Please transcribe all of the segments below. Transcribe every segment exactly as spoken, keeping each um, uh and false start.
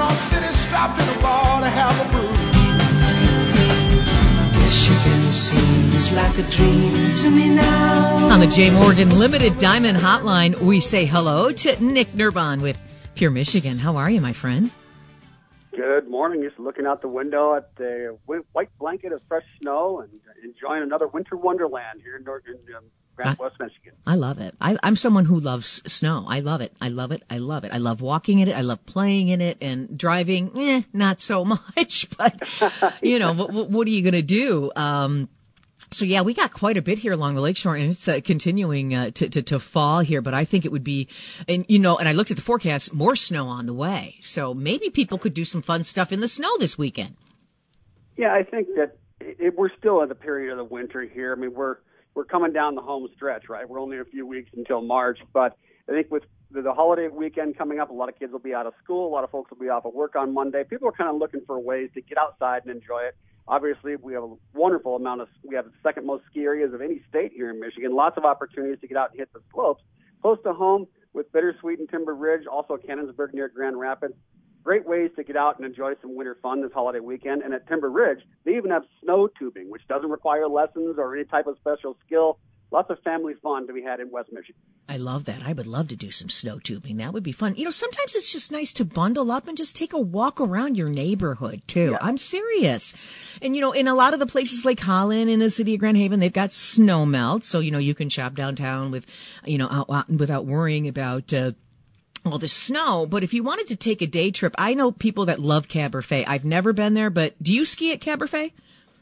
our city strapped in a ball to have a brew. Michigan seems like a dream to me now. On the J. Morgan Limited Diamond Hotline, we say hello to Nick Nerbon with Pure Michigan. How are you, my friend? Good morning. Just looking out the window at the white blanket of fresh snow and enjoying another winter wonderland here in Northern um, Grand I, West Michigan. I love it. I, I'm someone who loves snow. I love it. I love it. I love it. I love walking in it. I love playing in it, and driving, eh, not so much. But, you know, what, what are you going to do? Um, So, yeah, we got quite a bit here along the lakeshore, and it's uh, continuing uh, to, to, to fall here. But I think it would be, and you know, and I looked at the forecast, more snow on the way. So maybe people could do some fun stuff in the snow this weekend. Yeah, I think that it, we're still at the period of the winter here. I mean, we're we're coming down the home stretch, right? We're only a few weeks until March. But I think with the, the holiday weekend coming up, a lot of kids will be out of school. A lot of folks will be off of work on Monday. People are kind of looking for ways to get outside and enjoy it. Obviously, we have a wonderful amount of, we have the second most ski areas of any state here in Michigan. Lots of opportunities to get out and hit the slopes. Close to home with Bittersweet and Timber Ridge, also Cannonsburg near Grand Rapids. Great ways to get out and enjoy some winter fun this holiday weekend. And at Timber Ridge, they even have snow tubing, which doesn't require lessons or any type of special skill. Lots of family fun to be had in West Michigan. I love that. I would love to do some snow tubing. That would be fun. You know, sometimes it's just nice to bundle up and just take a walk around your neighborhood, too. Yeah. I'm serious. And, you know, in a lot of the places like Holland in the city of Grand Haven, they've got snow melt. So, you know, you can shop downtown with, you know, out, out, without worrying about, uh, all the snow. But if you wanted to take a day trip, I know people that love Cabernet. I've never been there, but do you ski at Cabernet?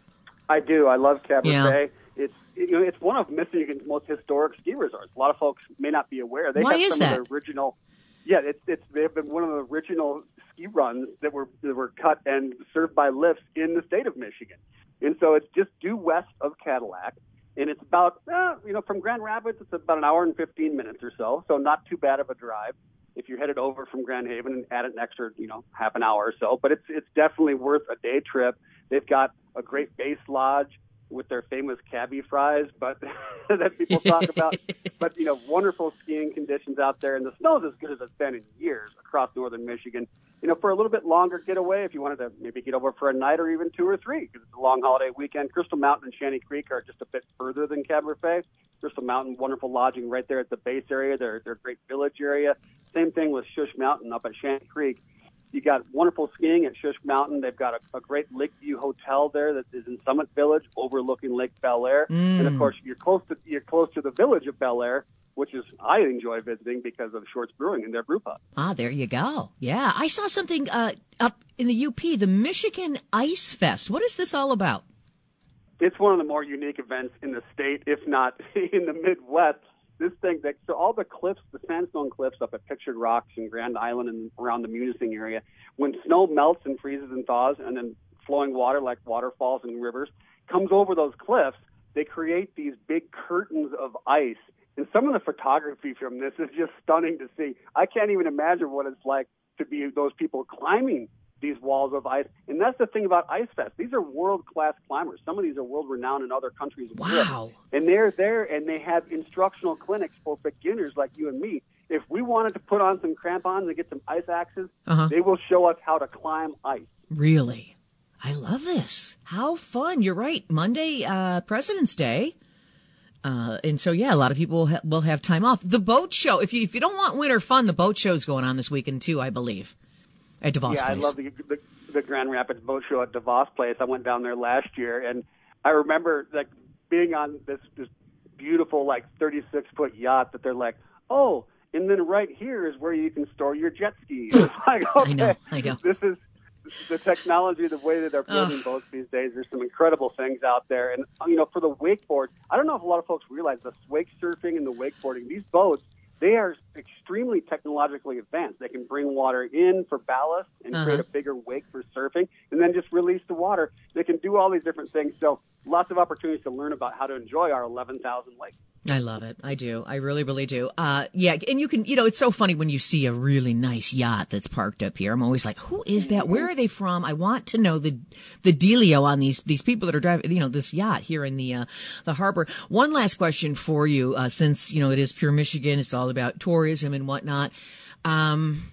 I do. I love Cabernet. Yeah. It's you know it's one of Michigan's most historic ski resorts. A lot of folks may not be aware. They Why have is some that? of the original. Yeah, it's it's they've been one of the original ski runs that were that were cut and served by lifts in the state of Michigan. And so it's just due west of Cadillac, and it's about uh, you know from Grand Rapids it's about an hour and fifteen minutes or so. So not too bad of a drive if you're headed over from Grand Haven and add an extra you know half an hour or so. But it's it's definitely worth a day trip. They've got a great base lodge with their famous cabbie fries, but that people talk about. But, you know, wonderful skiing conditions out there, and the snow's as good as it's been in years across northern Michigan. You know, for a little bit longer getaway, if you wanted to maybe get over for a night or even two or three, because it's a long holiday weekend, Crystal Mountain and Shanty Creek are just a bit further than Cabernet. Crystal Mountain, wonderful lodging right there at the base area. They're, they're a great village area. Same thing with Shush Mountain up at Shanty Creek. You got wonderful skiing at Shush Mountain. They've got a, a great Lakeview Hotel there that is in Summit Village, overlooking Lake Bel Air. Mm. And of course, you're close to you're close to the village of Bel Air, which is I enjoy visiting because of Shorts Brewing and their brew pub. Ah, there you go. Yeah, I saw something uh, up in the U P, the Michigan Ice Fest. What is this all about? It's one of the more unique events in the state, if not in the Midwest. This thing, that, so all the cliffs, the sandstone cliffs up at Pictured Rocks and Grand Island and around the Munising area, when snow melts and freezes and thaws, and then flowing water like waterfalls and rivers comes over those cliffs, they create these big curtains of ice. And some of the photography from this is just stunning to see. I can't even imagine what it's like to be those people climbing these walls of ice. And that's the thing about Ice Fest. These are world-class climbers. Some of these are world-renowned in other countries. Wow. And they're there, and they have instructional clinics for beginners like you and me. If we wanted to put on some crampons and get some ice axes, uh-huh. they will show us how to climb ice. Really? I love this. How fun. You're right. Monday, uh, President's Day. Uh, and so, yeah, a lot of people will, ha- will have time off. The boat show, if you, if you don't want winter fun, the boat show's going on this weekend, too, I believe. At DeVos yeah, Place. I love the, the the Grand Rapids Boat Show at DeVos Place. I went down there last year, and I remember like being on this this beautiful like thirty-six foot yacht that they're like, oh, and then right here is where you can store your jet skis. It's like, okay, I know, I know. This is the technology, the way that they're building boats these days. There's some incredible things out there, and you know, for the wakeboard, I don't know if a lot of folks realize the wake surfing and the wakeboarding. These boats, they are extremely technologically advanced. They can bring water in for ballast and uh-huh. create a bigger wake for surfing, and then just release the water. They can do all these different things. So lots of opportunities to learn about how to enjoy our eleven thousand lakes. I love it. I do. I really, really do. Uh, yeah. And you can, you know, it's so funny when you see a really nice yacht that's parked up here. I'm always like, who is that? Where are they from? I want to know the, the dealio on these, these people that are driving, you know, this yacht here in the, uh, the harbor. One last question for you, uh, since, you know, it is Pure Michigan. It's all about tourism and whatnot. Um,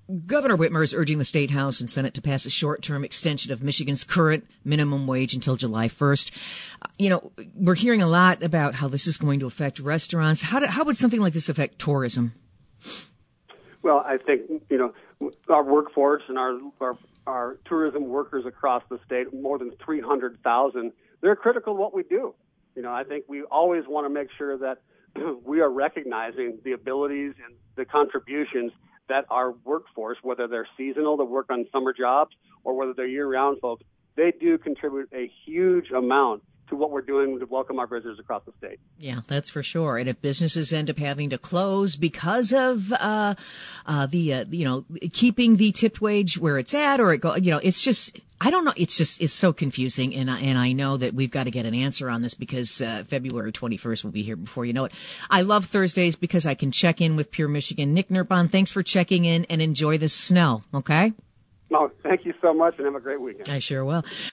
Governor Whitmer is urging the State House and Senate to pass a short-term extension of Michigan's current minimum wage until July first. Uh, you know, we're hearing a lot about how this is going to affect restaurants. How, do, how would something like this affect tourism? Well, I think, you know, our workforce and our, our, our tourism workers across the state, more than three hundred thousand, they're critical to what we do. You know, I think we always want to make sure that we are recognizing the abilities and the contributions that our workforce, whether they're seasonal to work on summer jobs or whether they're year-round folks, they do contribute a huge amount to what we're doing to welcome our visitors across the state. Yeah, that's for sure. And if businesses end up having to close because of uh, uh, the, uh, you know, keeping the tipped wage where it's at, or it go, you know, it's just, I don't know. It's just, it's so confusing. And I, and I know that we've got to get an answer on this because uh, February twenty-first will be here before you know it. I love Thursdays because I can check in with Pure Michigan. Nick Nurban, thanks for checking in and enjoy the snow. Okay? Well, thank you so much and have a great weekend. I sure will.